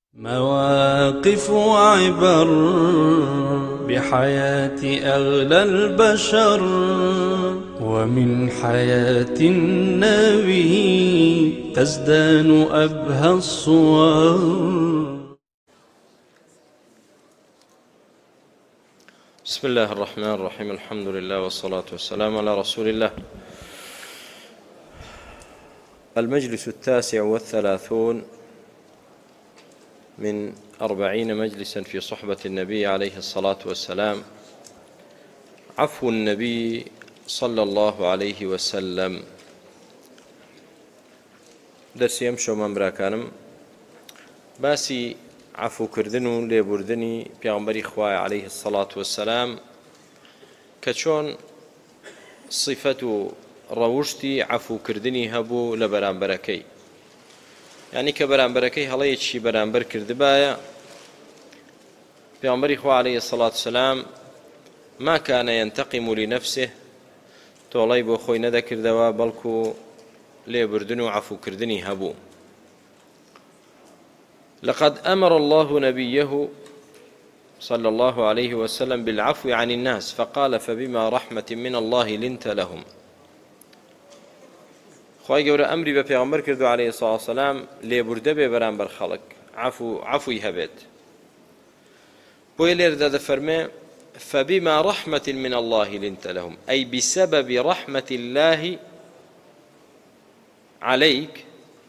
مواقف وعبر بحياة أغلى البشر ومن حياة النبي تزدان أبهى الصور. بسم الله الرحمن الرحيم. الحمد لله والصلاة والسلام على رسول الله. المجلس 39 من 40 مجلسا في صحبة النبي عليه الصلاة والسلام. عفو النبي صلى الله عليه وسلم. درسي أمشو ممراكانم باسي عفو كردنو ليبوردني پیغمبری خواه عليه الصلاة والسلام كچون صفة روشتي عفو كردني هبو لبرانبركي، يعني كبرانبركي هەڵەیەکی بەرامبەر کردبایە. پیغمبری خوا عليه الصلاة والسلام ما كان ينتقم لنفسه، تۆڵەی بۆ خۆی نەدەکردەوە بەڵکو لێبوردن و عفو کردنی هەبوو. لقد أمر الله نبيه صلى الله عليه وسلم بالعفو عن الناس فقال فبما رحمة من الله لنت لهم. خی گەورە ئەمری بە پێغەمبەر کردو عليه الصلاة والسلام لێبوردە بێ بەرامبەر خەڵک، عفوی هەبێت. بۆیە لێرەدا دەفەرمێ فبما رحمة من الله لنت لهم، أي بسبب رحمة الله عليك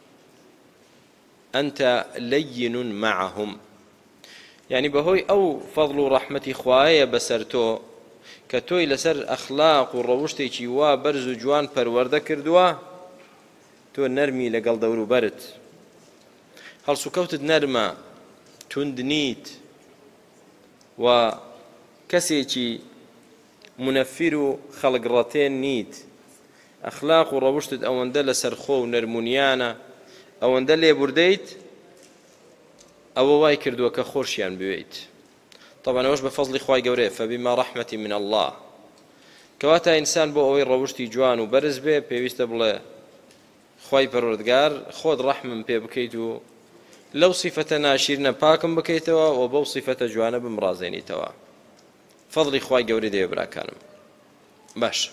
أنت لين معهم، يعني بەهۆی ئەو فەضڵ و ڕەحمەتی خوایە بەسەر تۆ کە تۆی لەسەر ئەخلاق و ڕەوشتێکی وا بەرز و جوان پەروەردە کردووە، تۆ نەرمی لەگەڵ دەوروبەرت، هەڵسوکەوتت نەرمە، توند نیت و کەسێکی منەفیر و خەڵگڕەتێن نیت. ئەخلاق و ڕەوشتت ئەوەندە لەسەر خۆ و نەرمونیانە، ئەوەندە لێبوردەیت، ئەوە وای کردووە کە خۆشیان بوێیت. طبعا ئەوەش بە فەزڵی خوای گەورەیە، فبما رحمة من الله، کەواتە ئینسان بۆ ئەوەی ڕەوشتی جوان و بەرز بێ پێویستە بڵێ خوای پەروەردگار خۆت ڕەحمم پێ بکەیت و لەو صیفەتە ناشیرنە پاکم بکەیتەوە و بەو صیفەتە جوانە بمڕازێنیتەوە. فەضڵی خوای گەورەی دەوێ براکانم. باش،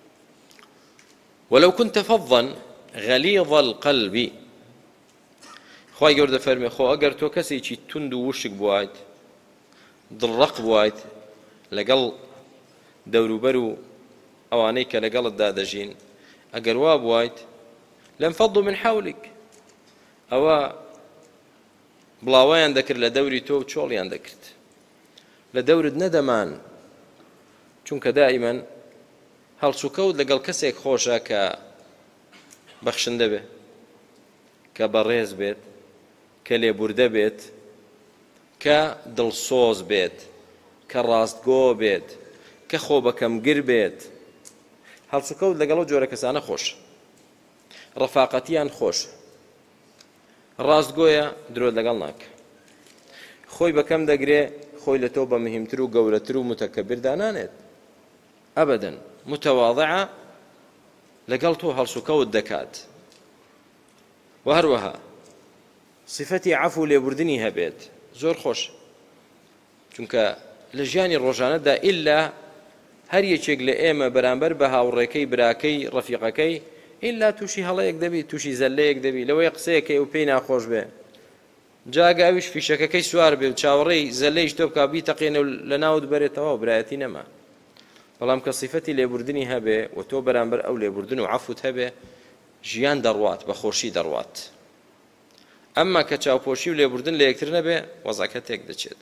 ولو كنت فظا غليظ القلب، خوای گەورە دەفەرمێ خۆ ئەگەر تۆ کەسێکی تند و وشک بوایت، دڵڕەق بوایت لەگەڵ دەوروبەر و ئەوانەی کە لەگەڵتدا دەژین، ئەگەر وا بوایت لانفضوا من حولك، ئەوە بڵاوایان دەکرد لە دەوری تۆ و چۆڵیان دەکرد، لە دەورت نەدەمان، چونکە دائیمەن هەڵسوکەوت لەگەڵ کەسێک خۆشە کە بەخشندە بێ، کە بەڕێز بێت، کە لێبوردە بێت، کە دڵسۆز بێت، کە ڕاستگۆ بێت، کە خۆ بەکەمگر بێت. هەڵسوکەوت لەگەڵ جۆرە کەسانە خۆش، ڕەفاقەتیان خۆش، ڕاستگۆیە درۆت لەگەڵ ناکە، خۆی بەکەم دەگرێ، خۆی لە تۆ بە مهمتر و گەورەتر و متەکەبر دانانێت. ئەبەدەن متەواضعە، لەگەڵ تۆ هەڵسوکەوت دەکات. و هەروەها صفەتی عەفو لێبوردنی هەبێت، زۆر خۆش، چونکە لە ژیانی ڕۆژانەدا ئیلا هەر یەکێک لە ئێمە بەرامبەر بە هاوڕێکەی، براکەی، ڕەفیقەکەی ئیلا تووشی هەڵەیەک دەبی، تووشی زەلەیەک دەبی، لەوەی قسەیەکەی و پێی ناخۆش بێ، جاگە ئەویش فیشەکەکەی سوار بێ و چاوەڕێی زەلەیش تۆ بکا بیتەقێنە و لە ناوت بەرێتەوە و برایەتی نەما. بەڵام کە صیفەتی لێبوردنی هەبێ و تۆ بەرامبەر ئەو لێبوردن و عەفوت هەبێ، ژیان دەڕوات، بە خۆشی دەڕوات. ئەمما کە چاوپۆشی و لێبوردن لە یەکتر نەبێ، وەزعەکە تێک دەچێت.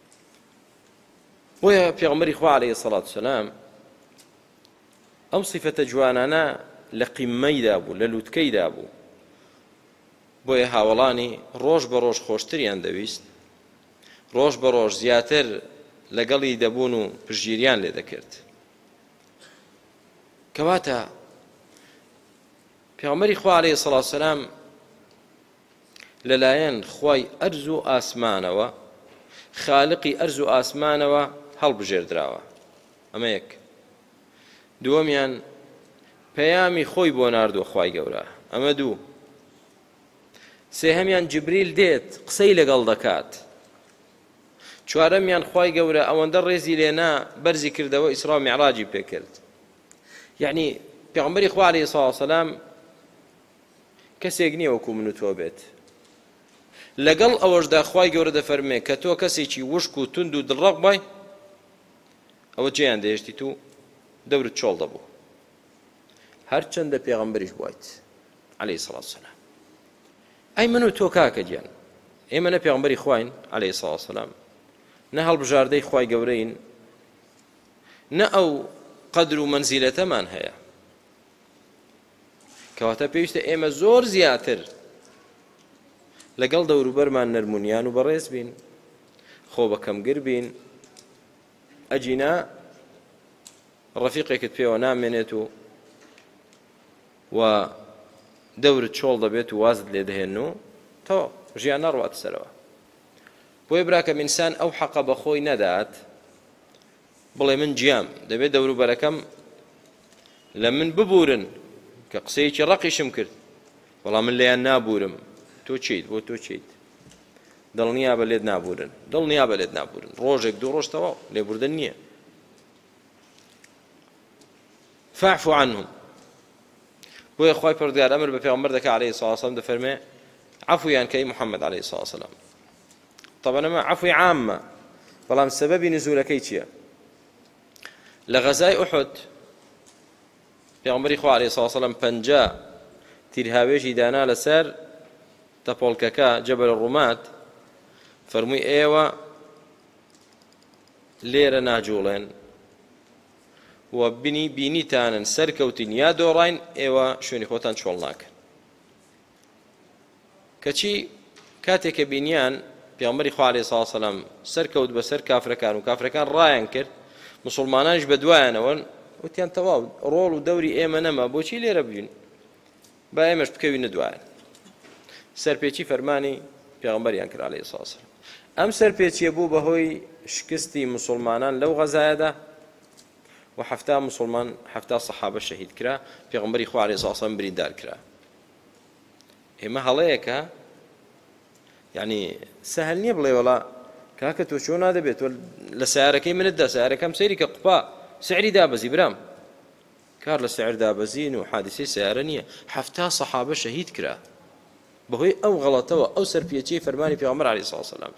بۆیە پێغەمبەری خوا عەلەیهی سەڵات وسەلام ئەم صیفەتە جوانانە لە قیممەیدا بوو، لە لووتکەیدا بوو. بۆیە هاوڵانی ڕۆژ بە ڕۆژ خۆشتریان دەویست، ڕۆژ بە ڕۆژ زیاتر لەگەڵی دەبوون و پشگیریان لێ دەکرد. کەواتە پێغەمبەری خوا عەلەیهی سەڵات وسەلام لەلایەن خوای ئەرز و ئاسمانەوە، خالقی ئەرز و ئاسمانەوە هەڵبژێردراوە. ئەمە یەک. دووەمیان پەیامی خۆی بۆ ناردووە خوای گەورە، ئەمە دوو. سێهەمیان جبریل دێت قسەی لەگەڵ دەکات، چوارەمیان خوای گەورە ئەوەندە ڕێزی لێنا بەرزی کردەوە ئیسرا و میعراجی پێکرد. یعنی پێغەمبەری خوا عەلەیهی سڵاو وسەلام کەسێک نییە وەکو من و تۆ بێت. لەگەڵ ئەوەشدا خوای گەورە دەفەرمێ کە تۆ کەسێکی وشک و تند و دڵڕەق بای، ئەوە جێیان دەهێشتی تو دەورت چۆڵ دەبوو، هەرچەندە پێغەمبەریش بوویت عەلەیهی سڵاو وسەلام. ئەی من و تۆ کاکە گیان، ئێمە نە پێغەمبەری خوین عەلەیهی سڵاو وسەلام، نە هەڵبژاردەی خوای گەورەین، نە ئەو قەدر و مەنزیلەتەمان هەیە، کەواتە پێویستە ئێمە زۆر زیاتر لەگەڵ دەوروبەرمان نەرمونیان و بەڕێز بین، خۆ بەکەمگر بین. ئەجینا ڕەفیقێکت پێوە نامێنێت و دەورت چۆڵ دەبێت و وازت لێ دەهێن و تەواو ژیان نەڕواتە سەرەوە. بۆیە براکە ئینسان ئەو حەقە بە خۆی نەدات بڵێ من گیام دەبێت دەوروبەرەکەم لە من ببورن کە قسەیەکی ڕەقیشم کرد، بەڵام من لێیان نابورم. تۆ چیت؟ بۆ تۆ چیت؟ دڵنیا بە لێت نابورن، دڵنیا بە لێت نابورن، ڕۆژێک دوو ڕۆژ تەواو لێبوردن نییە. فاعفو عنهم. بۆیە خوای پەروەردگار ئەمر بە پێغەمبەر دەکات عەلەیهی سڵاو وسەلام، دەفەرمێ عەفویان کەی محەممەد عەلەیهی سڵاو وسەلام. طبعا ئەمە عەفوی عامە، بەڵام سەبەبی نزولەکەی چییە؟ لە غەزای ئوحود پێغەمبەری خوا عەلەیهی سڵاو وسەلام 50 تیرهاوێژی دانا لەسەر تەپۆڵکەکە جەبەل ڕومات، فەرمووی ئێوە لێرە ناجوڵێن و بینیتانن سەرکەوتین یا دۆڕاین، ئێوە شوێنی خۆتان چۆڵ ناکەن. کەچی کاتێککە بینیان پێغەمبەری خوا عەلەیهی سڵاو وسەلام سەرکەوت بەسەر کافرەکان و کافرەکان ڕایان کرد، موسڵمانانش بە دوایانەوە وتیان تەواو ڕۆڵ و دەوری ئێمە نەما، بۆچی لێرە بووین، با ئێمەش بکەوینە دوایان. سەرپێچی فەرمانی پێغەمبەریان کرد عەلەیهی سڵاو وسەلام. ئەم سەرپێچیە بوو بەهۆی شکستی موسڵمانان لەو غەزایەدا و 70 موسڵمان 70 سەحابە شەهید کرا، پێغەمبەری خوا عەلەیهی سڵاو وسەلام بریندار کرا. ئێمە هەڵەیەکە، یعنی سەهل نییە بڵێ وەڵا کاکە تۆ چۆن نادەبێت تۆ لە سیارەکەی منتدا سیارەکەم سەیری کە قوپا سعری دابەزی برام، کار لە سعر دابەزین و حادیسەی سیارە نییە. 70 سەحابە شەهید کرا بەهۆی ئەو غەڵەتەوە، ئەو سەرپێچیی فەرمانی پێغەمبەر عەلەیهی سڵاو وسەلام.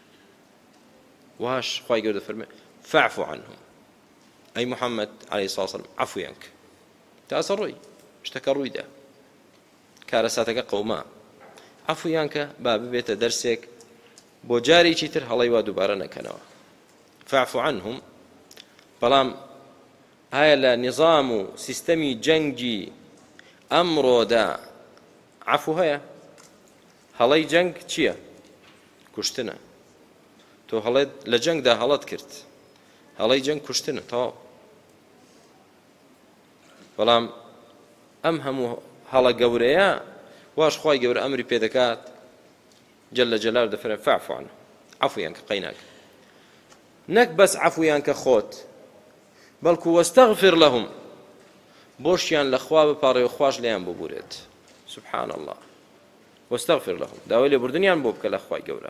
واش خوای گەورە دەفەرمێ فاعفو عنهم، ئەی محەممەد عەلەیهی سڵاو وسەلام عەفویان کە تاسە ڕووی شتەکە ڕوویدا، کارەساتەکە قەوما، عەفویان کە با ببێتە دەرسێک بۆ جارێکی تر هەڵەی وا دووبارە نەکەنەوە. فاعفو عنهم. بەڵام ئایا لە نظام و سیستەمی جەنگی ئەمڕۆدا عەفو هەیە؟ هەڵەی جەنگ چییە؟ کوشتنە. تۆ هەڵێت لە جەنگدا هەڵەت کرد، هەڵەی جەنگ کوشتنە تەواو. بەڵام ئەم هەموو هەڵە گەورەیە واش خوای گەورە ئەمری پێ دەکات جەلە جەلال دەفەرمێ فاعفو عنهم، عەفویان کە قەیناک، نەک بەس عەفویان کە خۆت، بەڵکو وەستەغفر لەهم، بۆشیان لە خوا بپاڕێ و خوش لێیان ببورێت. سبحان الله. وەستەغفر لەهم، داوای لێبوردنیان بۆ بکە لە خوای گەورە.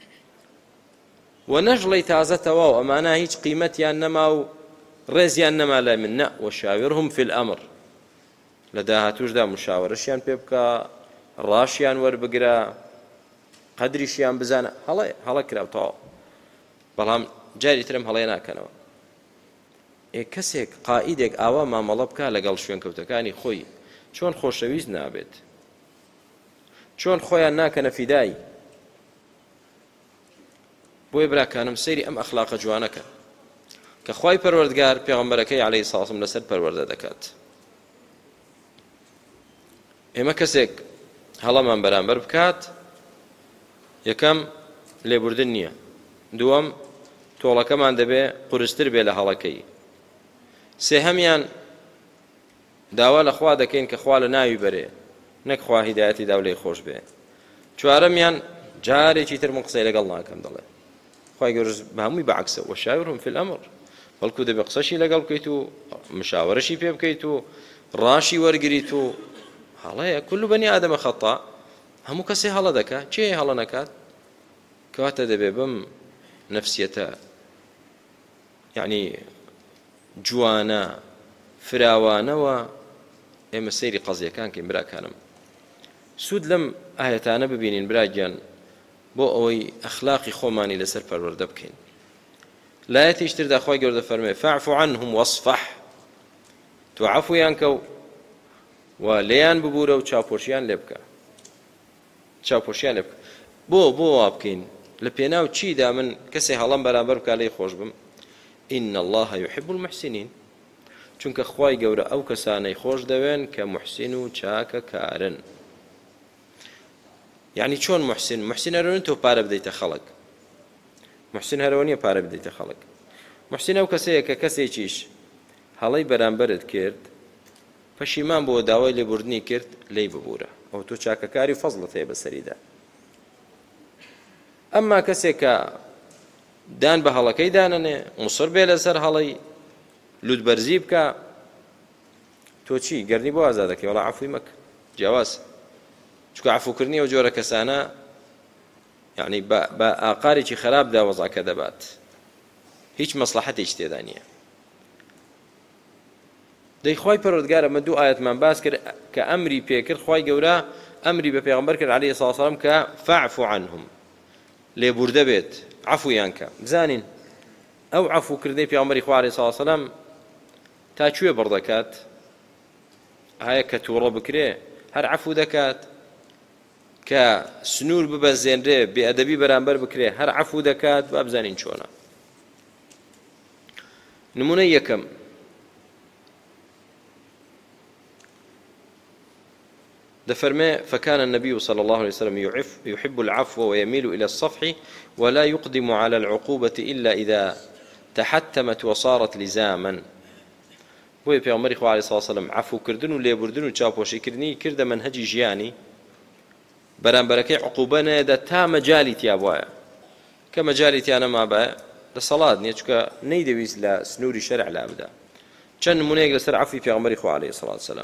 و نەژڵەی تازە تەواو ئەمانە هیچ قیمەتیان نەما و ڕێزیان نەما لای من، نە وەشاورهم فی الئەمر، لە داهاتووشدا مشاوەرەشیان پێ بکە، ڕاشیان وەربگرە، قەدریشیان بزانە. هەڵە کراوە تەواو، بەڵام جاری ترم هەڵەیە ناکەنەوە. کەسێک قائیدێک ئاوا مامەڵە بکە لەگەڵ شوێنکەوتەکانی خۆی، چۆن خۆشەویست نابێت، چۆن خۆیان ناکەنە فیدایی. بۆیە براکانم سەیری ئەم ئەخلاقە جوانەکە کە خوای پەروەردگار پێغەمبەرەکەی عەلەیهی سڵاو وسەلام لەسەر پەروەردە دەکات. ئێمە کەسێک هەڵەمان بەرامبەر بکات، یەکەم لێبوردن نییە، دووەم تۆڵەکەمان دەبێ قورستر بێ لە هەڵەکەی، سێهەمیان داوا لە خوا دەکەین کە خوا لە ناوی بەرێ، نەک خوا هیدایەتی دا و لێی خۆش بێ، چوارەمیان جارێکی تر من قسەی لەگەڵ ناکەم دەڵێ خوای گەورە بە هەمووی بەعەکسە وەشاورهم فی الئەمر، بەڵکو دەبێ قسەشی لەگەڵ بکەیت و مشاوەرەشی پێ بکەیت و ڕاشی وەرگریت و هەڵەیە کل بەنی ئادەمە خەتا، هەموو کەسێ هەڵە دەکات چێ هەڵە نەکات کەواتە دەبێ بەم نەفسیەتە یعنی جوانە فراوانەوە ئێمە سەیری قەزیەکان کەین براکانم سوود لەم ئاەتانە ببینین براگیان بۆ ئەوەی ئەخلاقی خۆمانی لەسەر پەروەردە بکەین لایەتیش تردا خۆی گەوردە فەرمێ فاعف عنهم واصفح تۆ عەفویان کە و لێیان ببوورە و چاوپۆشیان لێ بکە بۆ وا بکەین لە پێناو چیدا من کەسێ هەڵەم بەرامبەر بکە لێی خۆش بم إن الله يحب المحسنين چونکە خوای گەورە ئەو کەسانەی خۆش دەوێن کە محسن و چاکە کارن یعنی چۆن محسن هەرەوە تۆ پارە بدەیتە خەڵک محسن هەرەوە نییە پارە بدەیتە خەڵک محسن ئەو کەسەیە کە کەسێکیش هەڵەی بەرامبەرت کرد پەشیمان بۆ داوای لێبوردنی کرد لی ببوورە ئەو تۆ چاکەکاری فەزڵت هەیە بەسەریدا ئەمما کەسێک کە دان بە هەڵەکەی دانەنێ مصر بێ لەسەر هەڵەی لوتبەرزی بکە تۆ چی گەرنی بۆ ئازادەکەی وەڵا عەفوی مەکە جیاواز چونکە عەفوکردنی ئەو جۆرە کەسانە یعنی بە ئاقارێکی خراپدا وەزعەکە دەبات هیچ مەسلحەتێکی تێدا نییە دەی خوای پەروەردگار ئەمە دوو ئاەتمان باس کرد کە ئەمری پێکرد خوای گەورە ئەمری بە پێغەمبەر کرد عەلەیهی سڵاو وسەلام کە فاعف عنهم لێبوردە بێت عەفویان کە بزانین ئەو عەفوکردنەی پێغەمبەری خوا عەلەیهی سڵاو وسەلام تا کوێ بڕدەکات هەیە کە تووڕە بکرێ هەر عەفو دەکات کە سنوور ببەزێنرێ بێئەدەبی بەرامبەر بکرێ هەر عەفو دەکات با بزانین چۆنە نمونەی یەکەم دفرمي فكان النبي صلى الله عليه وسلم يحب العفو ويميل إلى الصفح ولا يقدم على العقوبة إلا إذا تحتمت وصارت لزاما بۆیە پێغەمبەری خوا عەلەیهی سڵاو وسەلام عەفوکردن و لێبوردن و چاوپۆشیکردنی کردە مەنهەجی ژیانی بەرامبەرەکەی عقوبە نەیەدا تا مەجالی تیا بوایە کە مەجالی تیا نەما بایە دەسەڵات نییە چونکە نەیدەویست لە سنووری شەرع لا بدا چەند نمونەیەک لەسەر عەفوی پێغەمبەری خوا عەلەیهی سڵاو وسەلام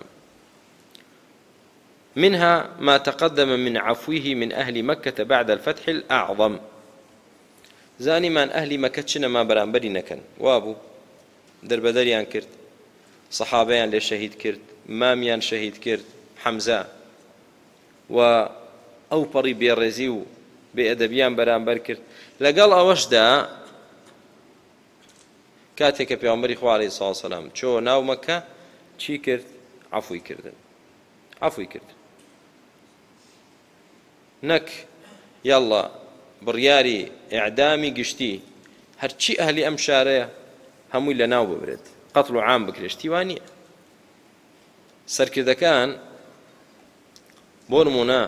منها ما تقدم من عفوه من أهل مكة بعد الفتح الأعظم زاني من أهل مكة چنە ما بەرامبەری نەکەن وابوو دەربەدەریان کرد صحابەیان لێ شەهید کرد مامیان شەهید کرد حەمزە و ئەو پەڕی بێڕێزی و بێئەدەبیان بەرامبەر کرد لەگەڵ ئەوەشدا کاتێک کە پێغەمبەری خوا عەلەیهی سڵاو وسەلام چۆ ناو مەکە چی کرد عەفوی کرد نەک یاڵڵا بڕیاری ئیعدامی گشتی هەرچی ئەهلی ئەم شارەیە هەمووی لە ناو ببرێت قەتڵ و عام بکرێت شتیوان نییە سەرکردەکان بۆ نمونە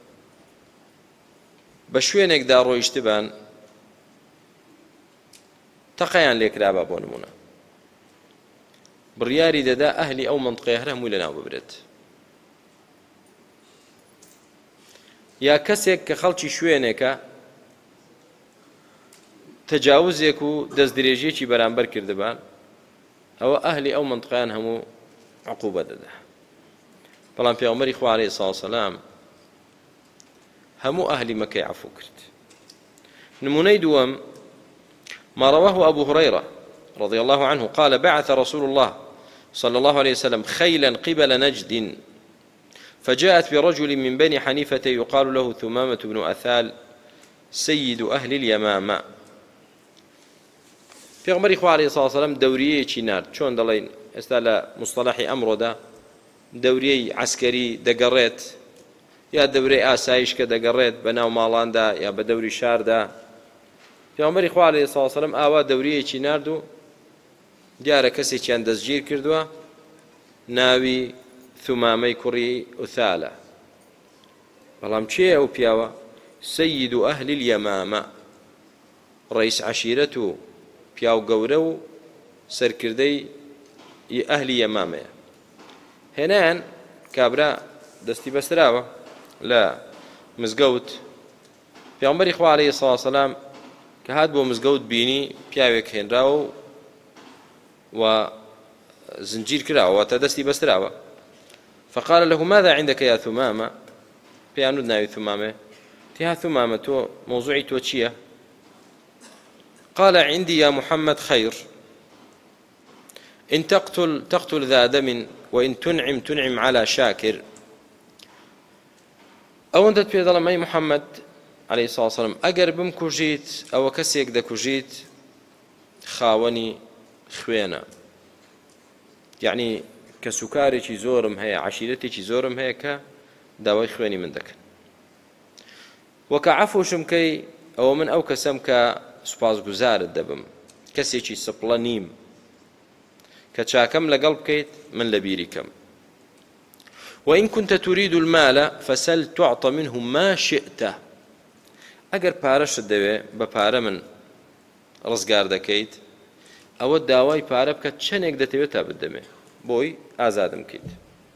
بە شوێنێکدا ڕۆیشتبان تەقەیان لێکرابە بۆ نمونە بڕیاری دەدا ئەهلی ئەو مەنطقەیە هەر هەمووی لە ناو ببرێت یا کەسێک کە خەڵکی شوێنێکە تەجاوزێک و دەستدرێژیەکی بەرامبەر کردبان ئەوە ئەهلی ئەو مەنطقەیان هەموو عقوبە دەدا بەڵام پێغەمبەری خوا عەلەیهی سڵاو وسەلام هەموو ئەهلی مەکەی عەفو کرد نمونەی دووەم ما رواه أبو هريرة رضي الله عنه قال بعث رسول الله صلى الله عليه وسلم خيلا قبل نجد فجاءت برجل من بني حنيفة يقال له ثمامة بن أثال سيد أهل اليمامة پێغەمبەری خوا عەلەیهی سڵاو وسەلام دەوریەیەکی نارد چۆن دەڵێن ئێستا لە مستەلاحی ئەمڕۆدا دەوریەی عەسکەری دەگەڕێت یا دەورەی ئاسایش کە دەگەڕێت بە ناو ماڵاندا یا بە دەوری شاردا پێغەمبەری خوا عەلەیهی سڵاو وسەلام ئاوا دەوریەیەکی نارد و دیارە کەسێکیان دەستگیر کردووە ناوی ثمامەی کوڕی ئوثالە بەڵام چێ ئەو پیاوە سەید ئەهلی اليەمامە ڕەئیس عەشیرەت و پیاو گەورە و سەرکردەی ئەهلی یەمامەیە هێنایان کابرا دەستی بەستراوە لە مزگەوت پێغەمبەری خوا عەلەیهی سڵاو وسەلام کە هات بۆ مزگەوت بینی پیاوێک هێنراوە و زنجیر کراوە واتە دەستی بەستراوە فقال له ماذا عندك يا ثمامة پێیان ناوی ثومامێ تیا ثومامە تۆ مۆزوعی تۆ چییە؟ قال عندي يا محمد خير إن تقتل ذا دم وإن تنعم على شاكر. أو أنت تبي ظلم أي محمد عليه الصلاة والسلام أجر بمكوجيت أو كسيك دكوجيت خاوني خوينا يعني كسكاري شي زورم هي عشيرتي شي زورم هي كداوي خويني من ذاك وكعفو شمكي أو من أو كسمك سپاس گوزار دەبم کەسێکی سپڵە نیم کە چاکەم لەگەڵ بکەیت من لە بیری کەم. وإن كنت تريد المال فسل تعطى منه ما شئت. ئەگەر پارەشت دەوێ بە پارە من ڕزگار دەکەیت ئەوە داوای پارە بکە چەندێک دەتەوێت تا بدەمێ بۆی ئازادم بکەیت.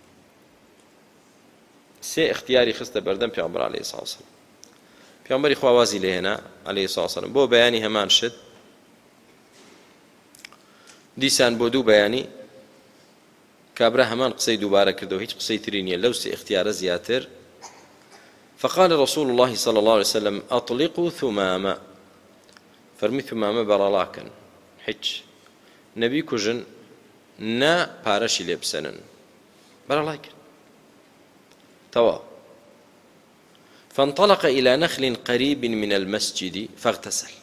سێ اختیاری خستە بەردەم پێغەمبەر عەلەیهی السڵاة وەسەلام. پێغەمبەری خوا وازی لێ هێنا عەلەیهی السڵاة وەسەلام بۆ بەیانی هەمان شت دیسان بۆ دوو بەیانی کابرا هەمان قسەی دووبارە کردەوە هیچ قسەی تری نییە لەو سێ اختیارە زیاتر. فقال رسول الله صلى الله عليه وسلم أطلقوا ثمامة فرمي ثمامة برالاكن حج نبي كجن نا بارشي لبسنن برالاكن توا. فانطلق إلى نخل قريب من المسجد فاغتسل.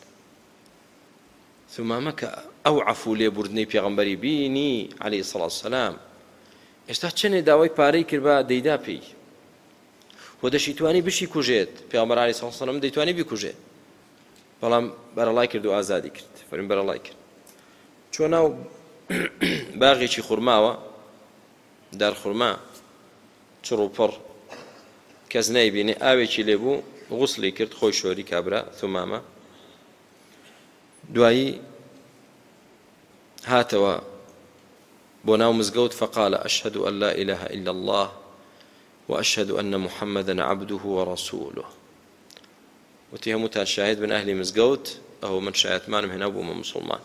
ثمامة أو عفو لي بردني بيغمبري بيني عليه الصلاة والسلام اشتاچني داوي باري كربا ديدا بي ودەشیتوانی بشی کوژێت پێغەمبەر عەلەیهی سڵاة وسەلام دەیتوانی بیکوژێت بەڵام بەرەڵای کرد و ئازادی کرد. فەرمی بەرەڵای کرد چۆ ناو باغێکی خوڕماوە دار خوڕما چڕ و پڕ کەس نایبینێ ئاوێکی لێبوو غوسلی کرد خۆی شۆری کابرا ثومامە. دوایی هاتەوە بۆ ناو مزگەوت فقال أشهد أن لا إله إلا الله وأشهد أن محمدا عبده ورسوله. وتهمتان شاهد من أهل مزقوت أو من شاهد مانم هنا بوم مسلمان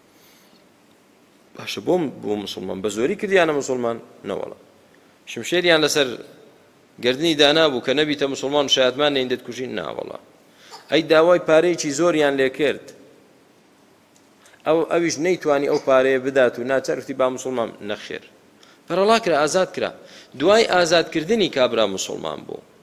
باش بوم مسلمان بزوري كدي أنا مسلمان نولا شمشيري أنا لسر قردني دانا بو كنبي مسلمان شاهد مان عندك كوشين نا والله أي داواي باري شي زور يعني ليكرت أو أويش نيتواني أو باري بداتو ناتعرفتي با مسلمان نخير فرلا كرا آزاد كرا دوای ئازادکردنی کابرا مسلمان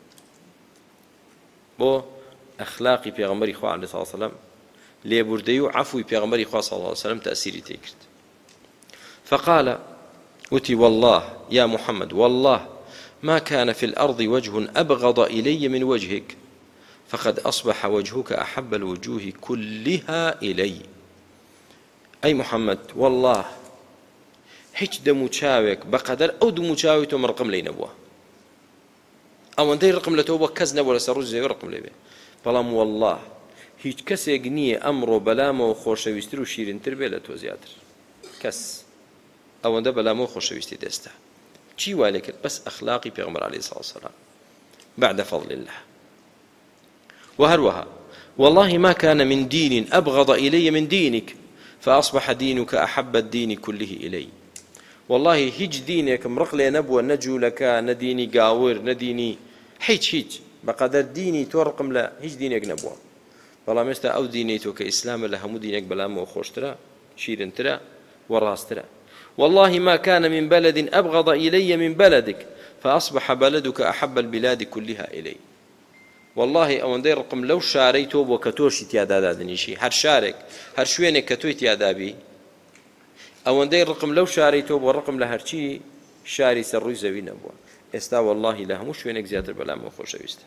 بۆ ئەخلاقی پێغەمبەری خوا عەلەیهی سڵاة وسەلام لێبوردەی و عەفوی پێغەمبەری خوا صلی الله عليه وسلم تأثیری تێ کرد. فقال وتي والله يا محمد والله ما كان في الأرض وجه أبغض إلي من وجهك فقد أصبح وجهك أحب الوجوه كلها إلي. أي محمد والله هیچ دەموچاوێک بەقەدەر ئەو دموچاوی تۆ ڕقم لێی نەبووە ئەوەندەی ڕقم لە تۆ بۆ کەس نەبووە لەسەر ڕووی زەوی ڕقم لێ بێ بەڵام والله هیچ کەسێک نییە ئەمڕۆ بەلامەوە خۆشەویستتر و شیرینتر بێ لە تۆ زیاتر کەس ئەوەندە بەلامەوە خۆشەویستی دەستا چی وای لێ کرد بەس ئەخلاقی پێغەمبەر عەلەیهی سڵاة وسەلام بعد فضل الله. وهروها والله ما كان من دين أبغض إلي من دينك فأصبح دينك أحب الدين كله إلي. والله هیچ دینێکم ڕق لێ نەبووە نەجوولەکە نەدینی گاور نەدینی هیچ بەقەدەر دینی تۆ ڕقم لە هیچ دینێک نەبووە بەڵام ئێستا ئەو دینەی تۆ کە ئیسلامە لە هەموو دینێک بەلامەوە خۆشترە شیرنترە وەڕاسترە. والله ما كان من بلد أبغض إلي من بلدك فأصبح بلدك أحب البلاد كلها إلي. والله ئەوەندەی ڕقم لەو شارەی تۆ بۆ کە تۆشی تیادا دادنیشی هەر شارێک هەر شوێنێک کە تۆی تیادابی ئەوەندەی ڕقم لەو شارەی تۆ بۆ ڕقم لە هەرچی شاری سەر ڕووی زەوی نەبووە. ئێستا والله لە هەموو شوێنێک زیاتر بەلامەوە خۆشەویستە.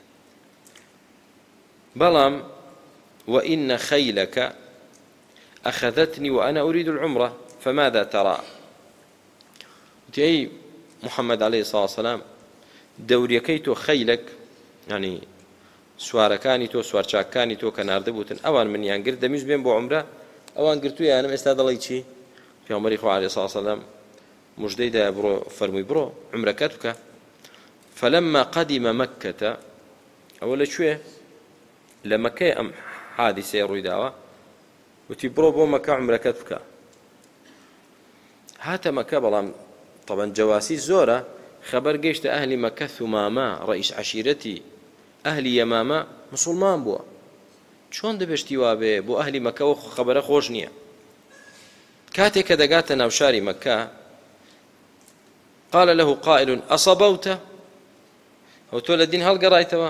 بەڵام وإن خيلك أخذتني وأنا أريد العمرة فماذا ترى. أي محمد عليه الصلاة والسلام دوريەکەی تۆ خەیلك يعني سوارەکانی تۆ سوارچاکانی تۆ کە ناردەبوتن ئەوان منیان گرت دەمویست بێن بۆ عومرە ئەوان گرتوویانم ئێستا دەڵی چی پێغەمبەری خوا عەلەیهی سڵاة وسەلام موژدەی دایە بڕۆ فەرمووی بڕۆ عومرەکەت بکە. فلما قدم مكة ئەوە لەکوێ لە مەکەی ئەم حادیسەی ڕووی داوە وتی بڕۆ بۆ مەکە عومرەکەت بکە. هاتە مەکە بەڵام طبعا جواسی زۆرە خەبەر گەیشتە ئەهلی مەکە ثومامە ڕئیس عەشیرەتی ئەهلی یەمامە مسلمان بووە چۆن دەبێشتی وابێ بۆ ئەهلی مەکەوە خەبەرە خۆش نییە کاتێک کە دەگاتە ناو شاری مەکە قال له قائل أصبوت أو تولدين هل قرايتوا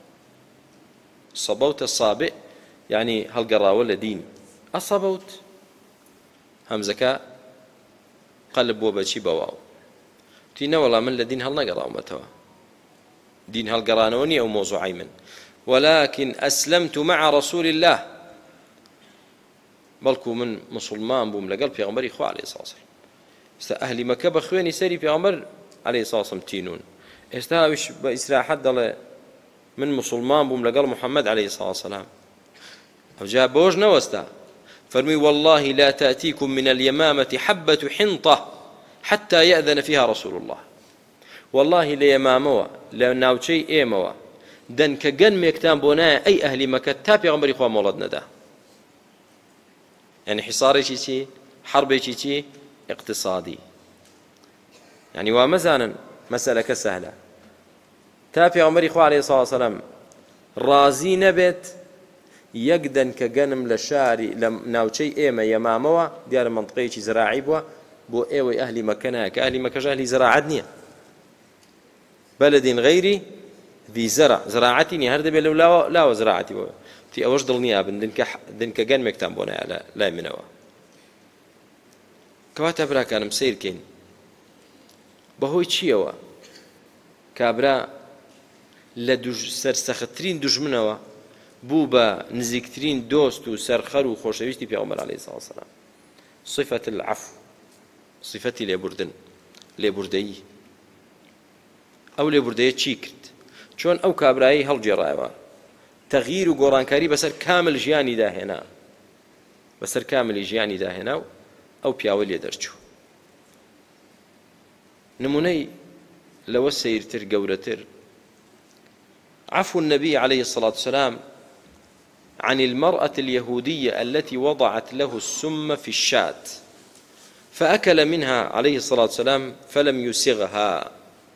صبوت الصابئ يعني هل قرا ولا دين أصبوت همزكا قلب وبشي بواو تينا والله من الدين هل نقرا ومتوا دين هل قرانوني أو موضوعي من ولكن أسلمت مع رسول الله بلكو من مسلمان بوم لقلب في غمر إخوة عليه الصلاة والسلام أهل مكة بخواني سري في غمر عليه الصلاة والسلام تينون استاوش بإسراحة دل من مسلمان بوم لقلب محمد عليه الصلاة والسلام أو جاء بوج نوستا فرمي والله لا تأتيكم من اليمامة حبة حنطة حتى يأذن فيها رسول الله والله ليماموا لناوشي إيموا دن كجن ميكتان بناء أي أهل مكة تابع غمر إخوة مولدنا ده يعني حصاري شيء حربي شيء اقتصادي يعني ومزانا مسألة سهلة تابع عمر إخوة عليه الصلاة والسلام رازي نبت يقدن كجنم لشاري لناوشي إيما يماموا ديار منطقة زراعي بو إيوي أهل مكانها كأهل مكة أهل زراعة دنيا بلد غيري ذي زراعتي هرد بلو لا زراعتي تي أوش ضلني أبن دنك جن مكتام بونا لا منوا كواتبرا كان مسير كين بهوي تشيوا كابرا لدوج سرسخترين دجمنوا بوبا نزيكترين دوست وسرخر وخوشويستي بيغمر عليه الصلاة والسلام صفة العفو صفتي لبردي أو لبردي تشيكت شون أو كابراي هالجرايوا تغيير وقرانكاري بسر كامل جياني داهنا بسر كامل جياني داهنا أو بياول يدرجو نموني لو السيرتر قورتر عفو النبي عليه الصلاة والسلام عن المرأة اليهودية التي وضعت له السم في الشاة فأكل منها عليه الصلاة والسلام فلم يسغها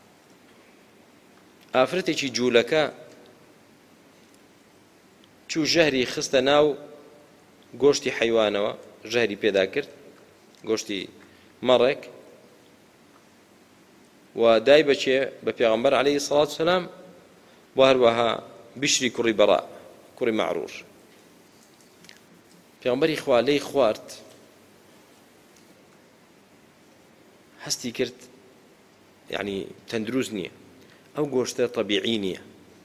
ئافرەتێکی جوولەکە چوو ژەهری خستە ناو گۆشتی حەیوانەوە ژەهری پێدا کرد گۆشتی مەڕێک و دای بەچێ بە پێغەمبەر عەلەیهی سەڵات وسەلام بۆ هەروەها بیشری کوڕی بەڕا کوڕی مەعروور پێغەمبەری خوا لێی خوارد هەستی کرد یعنی تەندروست نییە ئەو گۆشتە طەبیعی نییە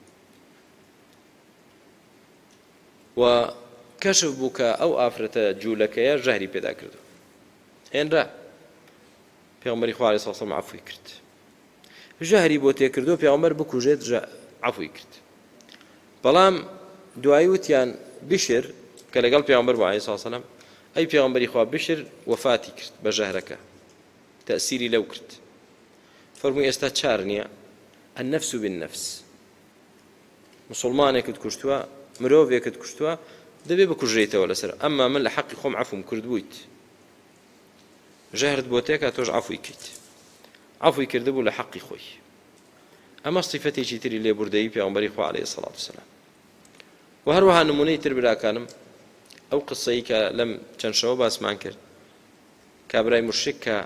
و کەشف بوو کە ئەو ئافرەتە جوولەکەیە ژەهری پێدا کردو هێنرا پێغەمبەری خوا عەلەیهی سەڵات وسەلام عەفوی کرد ژەهری بۆ تێکردو پێغەمبەر بکوژێت عەفوی کرد بەڵام دوایی وتیان بشر کە لەگەڵ پێغەمبەر بوو عەلەیهی سەڵات وسەلام ئەی پێغەمبەری خوا بشر وەفاتی کرد بە ژەهرەکە تەئسیری لەو کرد فەرمووی ئێستا چار نییە النفس بالنفس مسلمانێکت کوشتووە مرۆڤێکت کوشتووە دەبێ بکوژێتەوە لەسەر ئەمما من لە حەقی خۆم عەفوم کرد بوویت ژەهرت بۆ تێکا تۆش عەفوی کرد عەفوی کردبوو لە حەقی خۆی ئەمە صیفەتێکی تری لێبوردەیی پێغەمبەری خوا عەلەیهی سەڵات وسەلام و هەروەها نمونەی تر براکانم ئەو قسەی کە لەم چەند شەوە باسمان کرد کابرای مشرک کە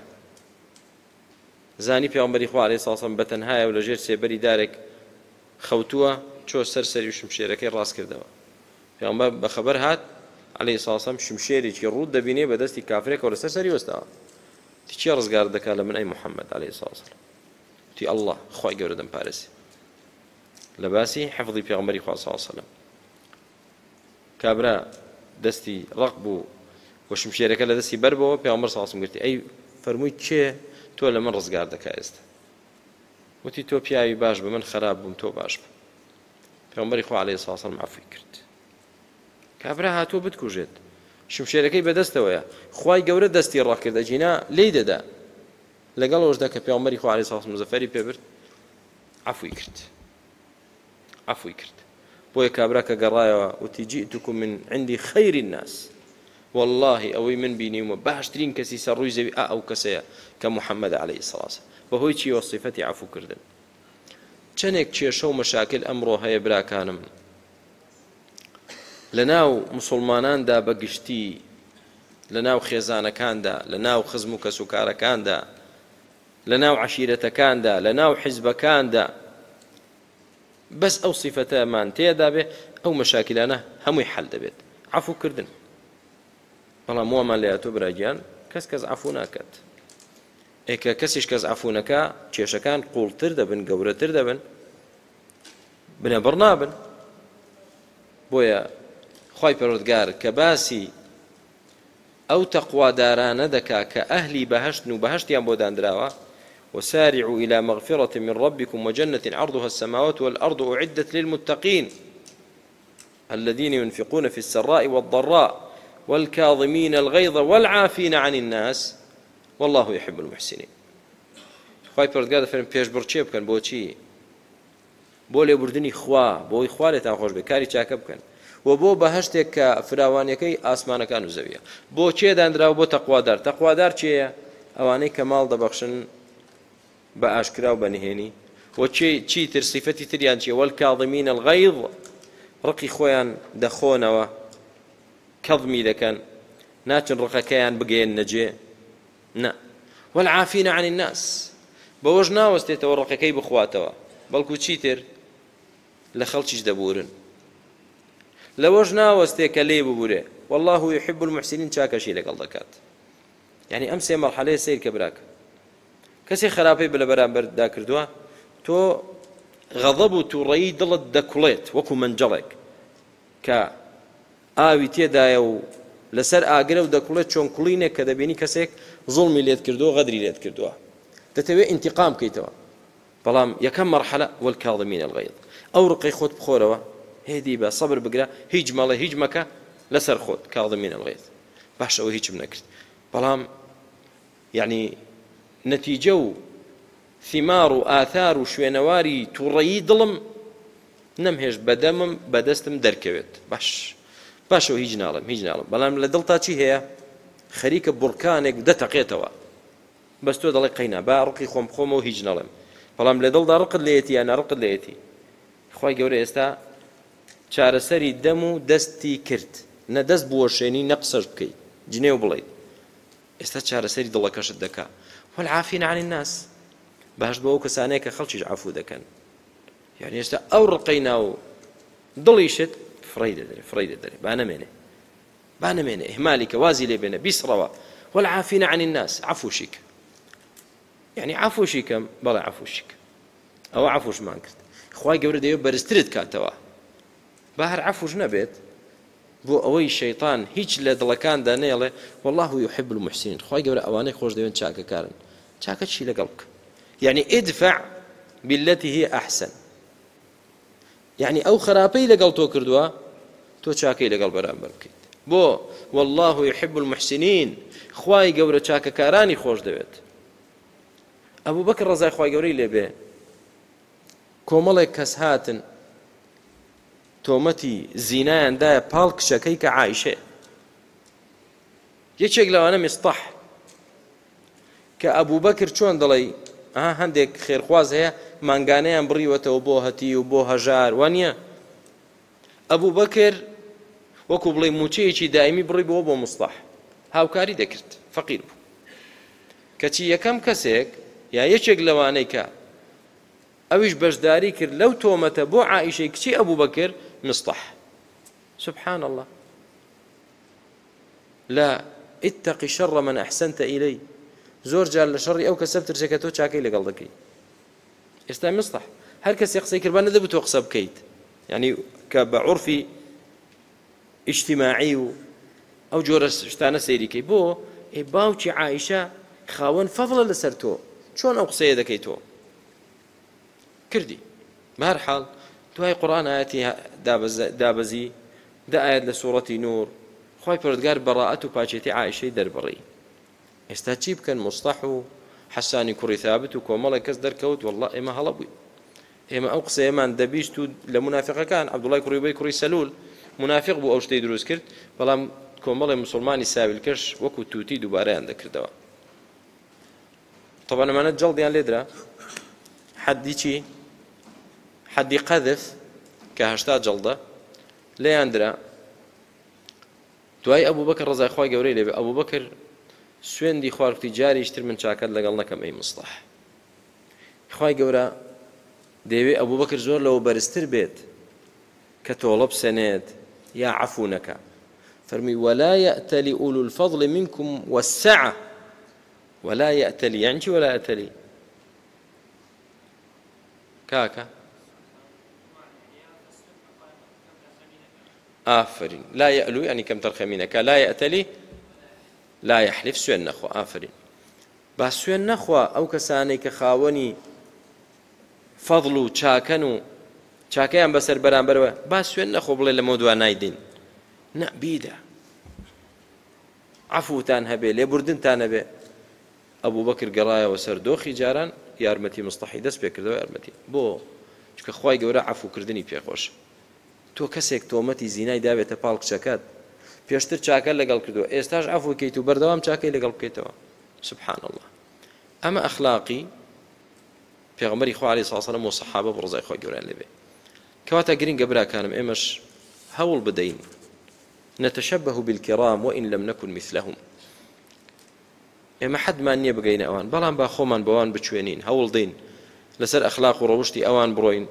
زانی پێغەمبەری خوا عەلەیهی سەڵات وسەلام بەتەنهایە و لەژێر سێبەری دارێک خەوتووە چۆ سەری شمشێرەکەی ڕاست کردەوە پێغەمبەر بەخەبەر هات عەلەیهی سەڵات وسەلام شمشێرێکی ڕوود دەبینێ بە دەستی کافرێکەوە لەسەر سەری وەستاوە تی چی ڕزگار دەکات لە من ئەی محەممەد عەلەیهی سەڵات وسەلام تی ئەڵڵا خوای گەورە دەمپارێزێ لە باسی حفظی پێغەمبەری خوا سەڵات وسەلام کابرا دەستی ڕق بوو و شمشێرەکە لە دەستی بەربەوە پێغەمبەر سەڵات وسەلام گرتی ئەی فەرمووی چێ تۆ لە من ڕزگار دەکات ئێستا وتی تۆ پیاوی باش بە من خراپ بووم تۆ باش بە پێغەمبەری خوا عەلەیهی سەڵات وسەلام عەفوی کرد کابرا هاتووە بتکوژێت شمشێرەکەی بەدەستەوەیە خوای گەورە دەستی ڕق کرد ئەجینا لێی دەدا لەگەڵەوەشدا کە پێغەمبەری خوا عەلەیهی سەڵات وسەلام زەفەری پێبرد عەفوی کرد بۆیە کابرا کە گەڕایەوە وتی جئتکم من عندی خەیری الناس والله ئەوەی من بینیومە باشترین کەسی سەر ڕووی زەوی ئەو کەسەیە کە محەممەد عەلەیهی سەڵات وسەلام بەهۆی چی وە صیفەتی عەفو کردن چەندێک کێشە و مەشاکل ئەمڕۆ هەیە براکانم لە ناو موسڵماناندا بەگشتی لە ناو خێزانەکاندا لە ناو خزم و کەسوکارەکاندا لە ناو عەشیرەتەکاندا لە ناو حیزبەکاندا بەس ئەو سیفەتەمان تێدا بێ ئەو مەشاکلانە هەمووی حەل دەبێت عەفوکردن بەڵام وەمان لەیاتۆ براگیان کەس عەفو ناکات ئێکە کەسیش کەس عەفو نەکا کێشەکان قوڵتر دەبن گەورەتر دەبن بنەبڕ نابن بۆیە خوای پەروەردگار کە باسی ئەو تەقوادارانە دەکا کە ئەهلی بەهەشتن و بەهەشتیان بۆ دانراوە وسارعوا إلى مغفرة من ربكم وجنة عرضها السماوات والأرض أعدت للمتقين الذين ينفقون في السراء والضراء والكاظمين الغيظ والعافين عن الناس والله يحب المحسنين خوای پەروەردگار دەفەرمێ پێشبڕکێ بکەن بۆچی بۆ لێبوردنی خوا بۆی خوا لێتان خۆش بێ کاری چاکە بکەن و بۆ بەهەشتێک کە فراوانیەکەی ئاسمانەکان و زەویە بۆ چێ دانراوە بۆ تەقوادار تەقوادار چێیە ئەوانەی کە ماڵ دەبەخشن بە ئاشکرا و بەنهێنی و چیتر سیفەتی تریان چیە والکاظمین الغیظ ڕقی خۆیان دەخۆنەوە کەظمی دەکەن ناچن ڕقەکەیان بگەێن نەجێ نا والعافین عن الناس بەوەش ناوەستێتەوە ڕقەکەی بخواتەوە بەڵکو چیتر لە خەڵکیش دەبورن لەوەش ناوەستێ کە لێ ببورێ والله يحب المحسنين چاکەشی لەگەڵ دەکات یعنی ئەم سێ مەرحەلەیە سیر کە براکە کەسێ خراپەی بە لە بەرامبەردا کردووە تۆ غەضەب و تووڕەیی دڵت دەکوڵێت وەکو منجەڵێک کە ئاوی تێدایە و لەسەر ئاگرە و دەکوڵێت چۆن کوڵینێک کە دەبینی کەسێک زوڵمی لێت کردووە غەدری لێت کردووە دەتەوێت ئینتیقام بکەیتەوە بەڵام یەکەم مەرحەلە والکاظمین الغیظ ئەو ڕقەی خۆت بخۆرەوە هێدی بە سەبر بگرە هیچ مەڵێ هیچ مەکە لەسەر خۆت کاظمین الغیظ باش ئەوە هیچم نەکرد بەڵام یعنی نەتیجە و ثیمار و ئاثار و شوێنەواری تووڕەیی دڵم نەمهێشت بەدەمم بەدەستم دەرکەوێت باشەوە هیچ ناڵم بەڵام لە دڵتا چی هەیە خەریکە بڕکانێک دەتەقێتەوە بەس تۆ دەڵێ قەینا با ڕقی خۆم بخۆمەوە هیچ نەڵێم بەڵام لە دڵدا ڕقت لێیەتی یان نەڕقت لێیەتی خوای گەورە ئێستا چارەسەری دەم و دەستی کرد نە دەست بوەشێنی نە قسەش بکەیت جنێ و بڵێیت ئێستا چارەسەری دڵەکەشت دەکا والعافین عن الناس باش بۆ ئەو کەسانەیە کە خەڵکیش عەفو دەکەن یعنی ئێستا ئەو ڕقەی ناو دڵیشت فڕی دەدەرێ با نەمێنێ ئیهمالی کە وازی لێ بێنە بیسڕەوە والعافین عن الناس عەفوشیکە یعنی عەفوشیکەم بەڵێ عەفوشیک ئەوە عەفوشمان کرد خوای گەورە دەیەوێت بەرزترت کاتەوە با هەر عەفوش نەبێت بۆ ئەوەی شەیطان هیچ لە دڵەکاندا نێڵێ والله يحب المحسنين خوای گەورە ئەوانەی خۆش دەوێن چاکەکارن چاکە چی لەگەڵ بکە يعني ادفع بالتي هي أحسن يعني أو خرابي لقل تو كردوا تو شاكي لقل برامبر بكيت بو والله يحب المحسنين خواي قورة شاكا كاراني خوش دويت أبو بكر رضاي خواي قوري لي بيه كومالي كسهاتن تومتي زينان دا بالك شاكيك عايشة يشيك لو أنا مصطح كأبو بكر شون ضلي هەندێک خێرخواز هەیە مانگانەیان بڕیوەتەوە بۆ هەتی و بۆ هەژار وانە ئەبوو بەکر وەکو بڵێ موچەیەکی دائیمی بڕی بۆ مستەح هاوکاری دەکرد فەقیر بوو کەچی یەکەم کەسێک یا یەکێک لەوانەی کە ئەویش بەشداری کرد لەو تۆمەتە بۆ عائیشەی کچی ئەبوو بەکر مستەح سبحان الله لا اتقي شر من أحسنت إليه زۆر جار لە شەڕی ئەو کەسە بترسێکە تۆ چاکەی لەگەڵ دەکەی ئێستا مستەح هەر کەسێ قسەی کردبان نەدەبێت تۆ قسە بکەیت یعنی کە بە عورفی ئیجتیماعی و ئەو جۆرە شتانە سەیریکەی بۆ باوکی عائیشە خاوەن فەضڵە لەسەر تۆ چۆن ئەو قسەیە دەکەی تۆ کردی بەهەرحاڵ دوای قورئان ئاەتی دابەزی دا ئاەت لە سوورەتی نور خوای پەروەردگار بەڕائەت و پاچێتی عائیشەی دەربڕی ئێستا چی بکەن مستەح و حەسانی کوڕی ثابت و کۆمەڵێک کەس دەرکەوت والله ئێمە هەڵە بووین ئێمە ئەو قسەیەمان دەبیست و لە منافقەکان عەبدوڵای کوڕی ئوبەی کوڕی سەلول منافق بوو ئەو شتەی دروست کرد بەڵام کۆمەڵی مسلمانی ساویلکەش وەکو تووتی دووبارەیان دەکردەوە طبعا ئەمانە جەڵدیان لێدرا حەدی چی حدی قەذف کە 80 جەڵدە لێیاندرا. دوای ئەبوو بەکر ڕزای خوای گەورەی لێبێ ئەبوو بەکر سوێندی خوارکتی جاریشتر من چاکەت لەگەڵ نەکەم ئەی مستەح. خوای گەورە دەیەوێ ئەبوو بەکر زۆر لەوە بەرزتر بێت کە تۆڵە بسەنێت یا عەفو نەکا. فەرمی ولا يأتلي أولو الفضل منكم والسعة. ولا يأتلي يعني چی ولا يأتلي؟ كاكا آفرين. لا يألو يعني كم ترخمينك. لا يأتلي لا يحلف سوين نخوة. آفرين. بس سوين نخوة أو كساني كخاوني فضلو چاكنو چاكيان بسر بران بروا بس سوين نخوة بلي لمودوا نايدين نعبيدا عفوتان هبي لبردنتان هبي. أبو بكر قرايا وسر دوخي جاران يارمتي مصطحي دس بيكردو يارمتي بو چکە خوای گەورە عەفو کردنی پێخۆش. تۆ کەسێک تۆمەتی زینای دابێتە پاڵ کچەکەت پێشتر چاکە لەگەڵ کردو ئێستاش عەفو بکەیت و بەردەوام چاکەی لەگەڵ بکەیتەوە. سبحان الله. ئەمە ئەخلاقی پێغەمبەری خوا عەلەیهی سەڵام و سەحابە بڕزای خوای گەورەیان لێبێ. کەواتە گرنگە براکانم ئێمەش هەوڵ بدەین نتشبه بالكرام وإن لم نكن مثلهم. ئێمە حەدمان نییە بگەینە ئەوان بەڵام با خۆمان بەوان بچوێنین هەوڵ دەین لەسەر ئەخلاق و ڕەوشتی ئەوان بڕۆین.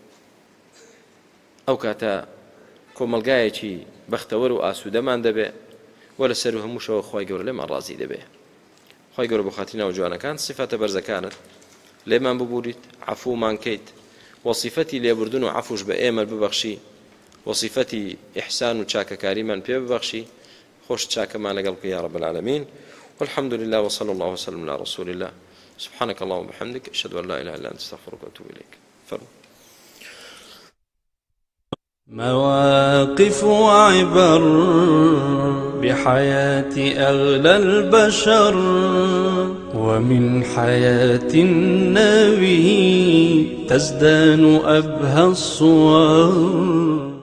ئەو کاتە کۆمەلگایەکی بەختەوەر و ئاسوودەمان دەبێ وە لەسەر هەمووشەوە خوای گەورە لێمان ڕازی دەبێ. خوای گەورە بۆ خاتری ناوجوانەکان صفەتە بەرزەکانت لێمان ببووریت عەفومان کەیت وەصیفەتی لێبوردن و عەفوش بە ئێمە ببەخشی وەصیفەتی ئیحسان و چاکەکاریمان پێ ببەخشی خۆش چاکەمان لەگەڵ بکە یا رب العالمین. والحمد لله وصلى الله وسلم على رسول الله. سبحانك اللهم وبحمدك أشهد أن لا إله إلا أنت أستغفرك وأتوب إليك. فرما مواقف وعبر بحياة أغلى البشر ومن حياة النبي تزدان أبهى الصور.